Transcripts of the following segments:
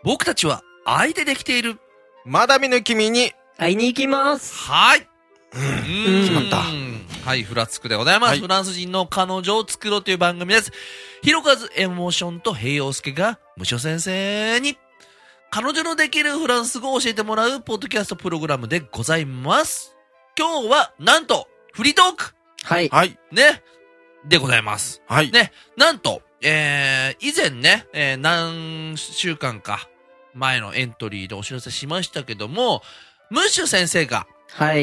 僕たちは愛でできている。 まだ見ぬ君に。 会いに行きます。 はい。 決まった。 はい、フラつくでございます。 はい、 フランス人の彼女を作ろうという番組です。ひろかずエモーションと平洋介が無所先生に彼女のできるフランス語を教えてもらうポッドキャストプログラムでございます。今日はなんとフリートーク。 はい。 はい。 ね。でございます。 はい。 ね。なんと、以前ね、何週間か前のエントリーでお知らせしましたけども、ムッシュ先生が、 はい。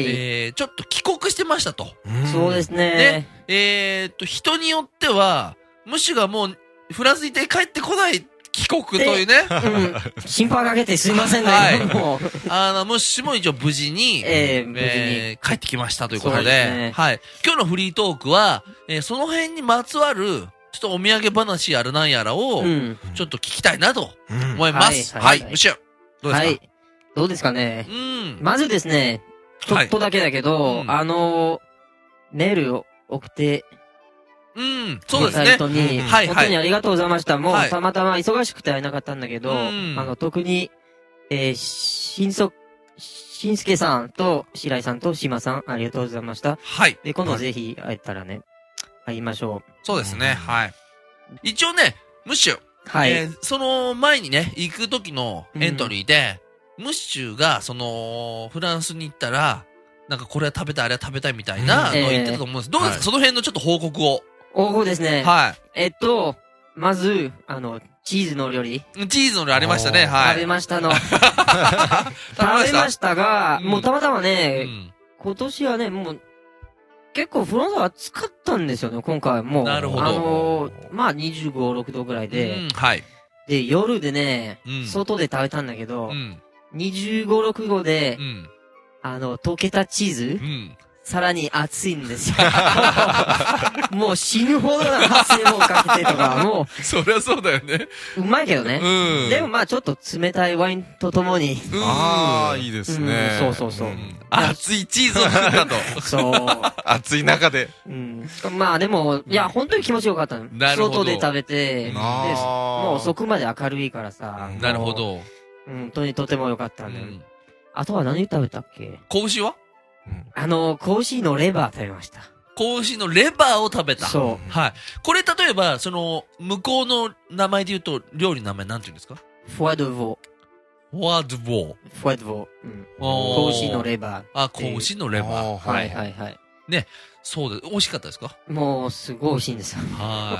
ちょっと帰国してましたと。 そうですね。 人によっては、ムッシュがもうフランスにいて帰ってこない帰国というね。 心配かけてすいませんね。 はい。ムッシュも一応無事に、 無事に帰ってきましたということで、 ね、 はい。今日のフリートークは、その辺にまつわる、ちょっとお土産話やらなんやらを、ちょっと聞きたいなと思います。はい。ムッシュ、どうですか？はい。 どうですかね。まずですね、ちょっとだけだけど、メールを送って、 そうですね。 本当に、本当にありがとうございました。もう、たまたま忙しくて会えなかったんだけど、特に、しんすけさんと、白井さんと島さん、ありがとうございました。 はい。 で、今度ぜひ会えたらね、会いましょう。 そうですね。はい。一応ね、ムッシュ。 はい。 その前にね、行く時のエントリーで、ムッシュが、フランスに行ったら、なんかこれは食べたい、あれは食べたいみたいなのを言ってたと思うんです。どうですか、その辺のちょっと報告を。 報告ですね。 はい。 まず、チーズの料理。 チーズの料理ありましたね、はい。 食べましたの。食べましたが、もうたまたまね、今年はね、もう、結構フランスは暑かったんですよね、今回もう。 なるほど。 まあ25、6度ぐらいで。 はい。 で、夜でね、外で食べたんだけど、25、6度で、溶けたチーズ、さらに熱いんですよ。もう死ぬほどな発生をかけてとか、もう。そりゃそうだよね。 うまいけどね。でもまあちょっと冷たいワインとともに。 ああ、いいですね。 そうそうそう。 熱いチーズを食ったと。 そう。 熱い中で。 まあでも、いや、本当に気持ちよかったの。外で食べて、もう遅くまで明るいからさ。 なるほど。 本当にとてもよかったね。あとは何食べたっけ？ 子牛は？ 子牛のレバー食べました。 子牛のレバーを食べた。 そう。 はい。これ例えば、向こうの名前で言うと、料理の名前なんて言うんですか？ フォアドヴォー。 フォアドヴォー。 フォアドヴォー。子牛のレバー。 あ、子牛のレバー。 はいはいはい。 ね。そうです。美味しかったですか？ もう、すごい美味しいんですよ。 はい。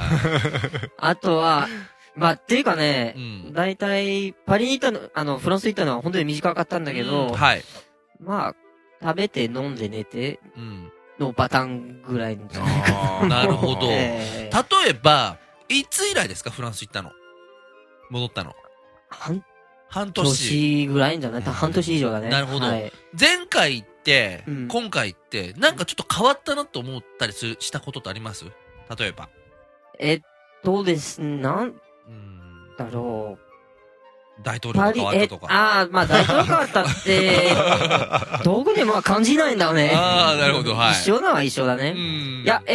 あとは、まあ、っていうかね、だいたい、パリに行ったの、フランス行ったのは本当に短かったんだけど、 はい。 まあ、食べて飲んで寝て、のパターンぐらいじゃないかな。なるほど。例えば、いつ以来ですか、フランス行ったの？戻ったの？半年ぐらいんじゃない？半年以上だね。 なるほど。前回行って、今回行って、なんかちょっと変わったなと思ったりしたことってあります？例えば。 ですね、なんだろう。 大統領が変わったとか。 まあ大統領変わったって、特にまあ感じないんだよね。 ああ、なるほど、はい。 一緒なは一緒だね。いや、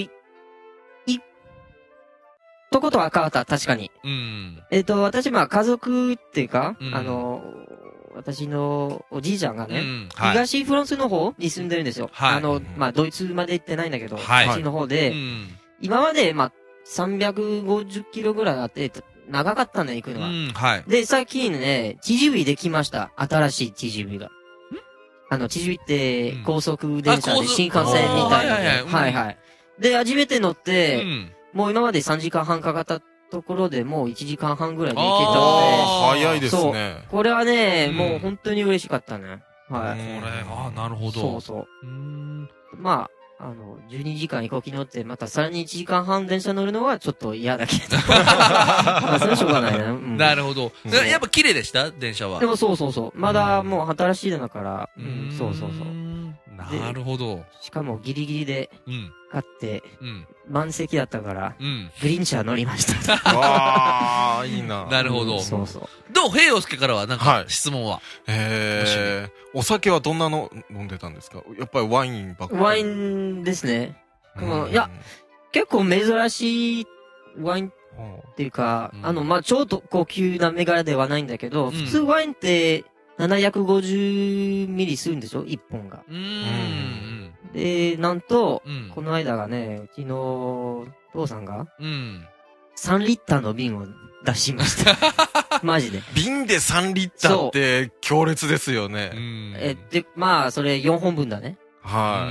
とことは変わった、確かに。私、まあ家族っていうか、私のおじいちゃんがね、東フランスの方に住んでるんですよ。まあドイツまで行ってないんだけど、こっちの方で、今まで、まあ、350キロぐらいあって、長かったね、行くのは。で、最近ね、チジュイできました。新しいチジュイが。チジュイって高速電車で新幹線みたいな。はいはい。で、初めて乗って、もう今まで3時間半かかったところでもう1時間半ぐらいで行けたので。早いですね。 これはね、もう本当に嬉しかったね。はい。 これ、なるほど。 そうそう。まあ、12時間飛行機乗って、またさらに1時間半電車乗るのはちょっと嫌だけど。まあ、それはしょうがないな。 なるほど。やっぱ綺麗でした電車は。 でもそうそうそう。まだもう新しいのだから、そうそうそう。 なるほど。 しかもギリギリで、買って、満席だったから、グリーン車乗りました。 ああ、いいな。 なるほど。 そうそう。 どう平洋介からはなんか質問は？ お酒はどんなの飲んでたんですか？やっぱりワインばっかり。 ワインですね。いや、結構珍しいワインっていうか、まあ、超高級な銘柄ではないんだけど、普通ワインって750ミリするんでしょ ?1 本が。で、なんと、この間がね、うちの父さんが、3リッターの瓶を出しました。マジで。 瓶で3リッターって強烈ですよね。 で、まあ、それ4本分だね。 はい。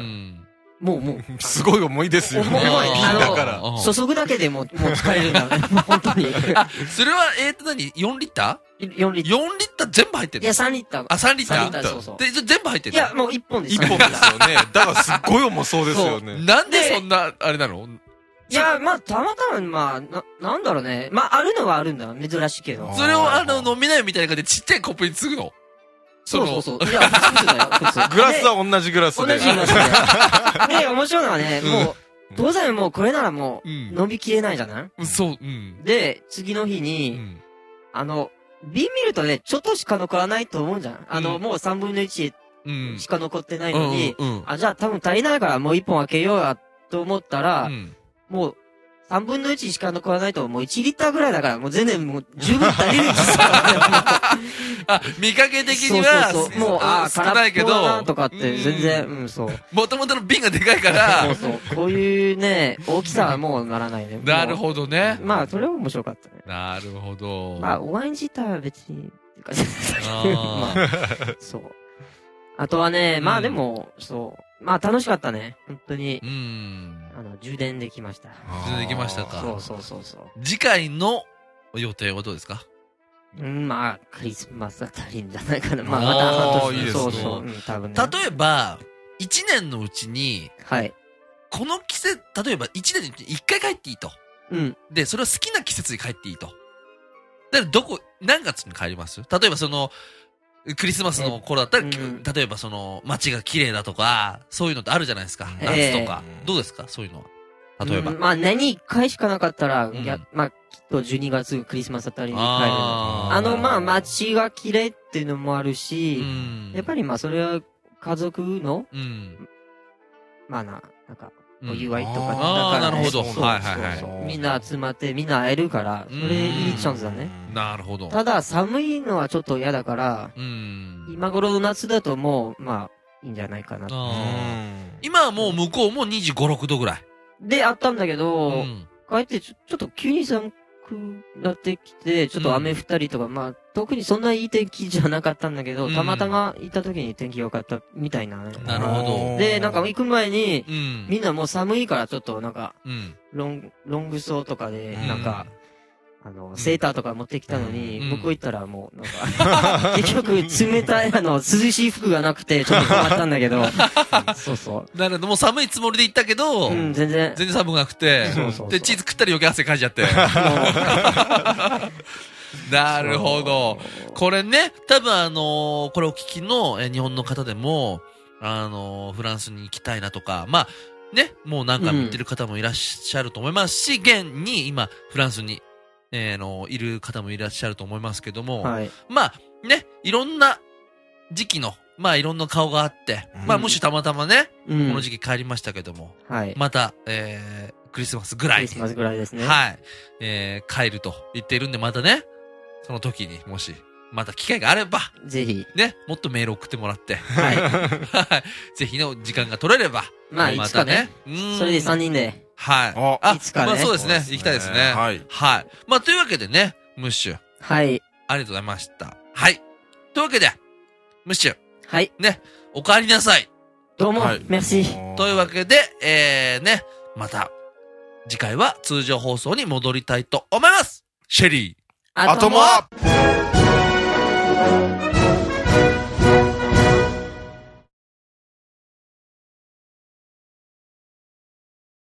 もう。 すごい重いですよね。瓶だから。 注ぐだけでもう疲れるんだね。本当に。 それは、何 ?4 リッター ?4 リッター。 4リッター全部入ってるいや、3リッター。 3リッター。 そう。 で、全部入ってるいや、もう1本です。 1本ですよね。だからすっごい重そうですよね。 なんでそんな、あれなのいや、まあ、たまたま、まあ、なんだろうね。まあ、あるのはあるんだ。珍しいけど。 それを飲みなよみたいな感じでちっちゃいコップに継ぐのそう。いや、普通だよ、普通。 グラスは同じグラスで。 同じグラスで。で、面白いのはね、もう、当然もうこれならもう、飲みきれないじゃないそう。 で、次の日に、瓶見るとね、ちょっとしか残らないと思うじゃん。もう3分の1しか残ってないのに、じゃあ多分足りないからもう1本開けようや、と思ったら、もう、3分の1しか残らないと、もう1リッターぐらいだから、もう全然もう十分足りるんですよ。 見かけ的には、 もう、少ないけど、とかって全然、そう。 もともとの瓶がでかいから、 そう。こういうね、大きさはもうならないね。 なるほどね。 まあ、それは面白かったね。 なるほど。 まあ、ワイン自体は別に、まあ、そう。あとはね、まあでも、そう。まあ楽しかったね。本当に。充電できました。 充電できましたか。 そう。 次回の予定はどうですか？ まあ、クリスマスあたりんじゃないかな。まあ、また半年。 いいですね。 そう、多分ね。 例えば、1年のうちに、 はい。 この季節、例えば1年のうちに1回帰っていいと。で、それを好きな季節に帰っていいと。だから何月に帰ります？例えばクリスマスの頃だったら、例えば街が綺麗だとか、そういうのってあるじゃないですか。夏とか。どうですかそういうのは。例えば。 まあ、年に1回しかなかったら、まあ、きっと12月クリスマスあたりに帰る。まあ、街が綺麗っていうのもあるし、やっぱりまあ、それは家族の、まあなんか、お祝いとか、 なるほど。 みんな集まって、みんな会えるから、それいいチャンスだね。 なるほど。 ただ、寒いのはちょっと嫌だから、今頃の夏だともう、まあ、いいんじゃないかな。 今はもう向こうも25、6度ぐらい。 で、あったんだけど、帰ってちょっと急に寒くなってきて、ちょっと雨降ったりとか、まあ、特にそんないい天気じゃなかったんだけど、たまたま行った時に天気良かったみたいなね。 なるほど。 で、なんか行く前に、みんなもう寒いからちょっとなんか、ロングソーとかで、なんか、セーターとか持ってきたのに、向こう行ったらもう、なんか、結局冷たい涼しい服がなくて、ちょっと困ったんだけど、そう。 なるほど、もう寒いつもりで行ったけど、 全然寒くなくて、で、チーズ食ったら余計汗かいちゃって。なるほど。これね、多分これお聞きの日本の方でも、フランスに行きたいなとか、まあ、ね、もう何回も行ってる方もいらっしゃると思いますし、現に今、フランスに、いる方もいらっしゃると思いますけども、まあ、ね、いろんな時期の、まあいろんな顔があって、まあもしたまたまね、この時期帰りましたけども、また、クリスマスぐらい。 クリスマスぐらいですね。 はい。帰ると言っているんで、またね、その時にもし、また機会があれば、 ぜひ。 ね、もっとメール送ってもらって、ぜひの時間が取れれば、 まあ、いつかね。それで3人で。 はい。いつかね。まあそうですね。行きたいですね。はい。まあというわけでね、ムッシュ。 はい。 ありがとうございました。はい。というわけで、ムッシュ。 はい。 ね、お帰りなさい。 どうも、メルシー。というわけで、ね、また、次回は通常放送に戻りたいと思います。シェリー。 アトモアップ